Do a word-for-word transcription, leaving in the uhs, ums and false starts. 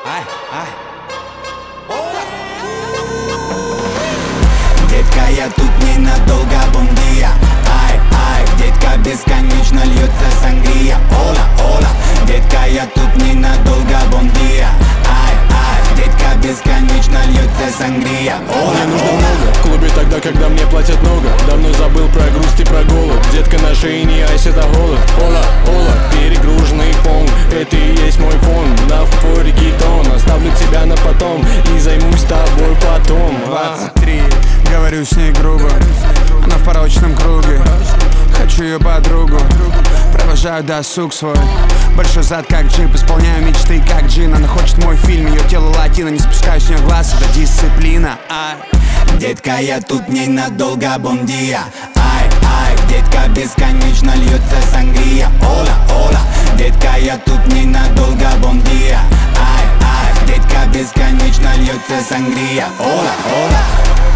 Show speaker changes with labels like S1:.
S1: Ай, ай. Детка, я тут ненадолго, бомбия. Ай, ай, детка, бесконечно льется сангрия. Ола, ола, детка, я тут ненадолго, бомбия. Ай, ай, детка, бесконечно льется сангрия. Ола,
S2: мне нужно много в клубе тогда, когда мне платят много. Давно забыл про грусть и про голод. Детка, на шее не айс, это голод. Ола, ола, перегруженный фон, это и есть мой фон. Нахуй твой регетон, оставлю тебя на потом и займусь тобой потом.
S3: Двадцать три, говорю с ней грубо, она в порочном круге. Хочу ее подругу, провожаю досуг свой. Большой зад как джип, исполняю мечты как джин. Она хочет мой фильм, ее тело латино. Не спускаю с нее глаз, это дисциплина. Ай.
S1: Детка, я тут ненадолго, бомдия. Ай, ай, детка, бесконечно льется сангрия. Ола, ола, детка, я тут ненадолго, бомдия. Ай, ай, детка, бесконечно льется сангрия. Ола, ола.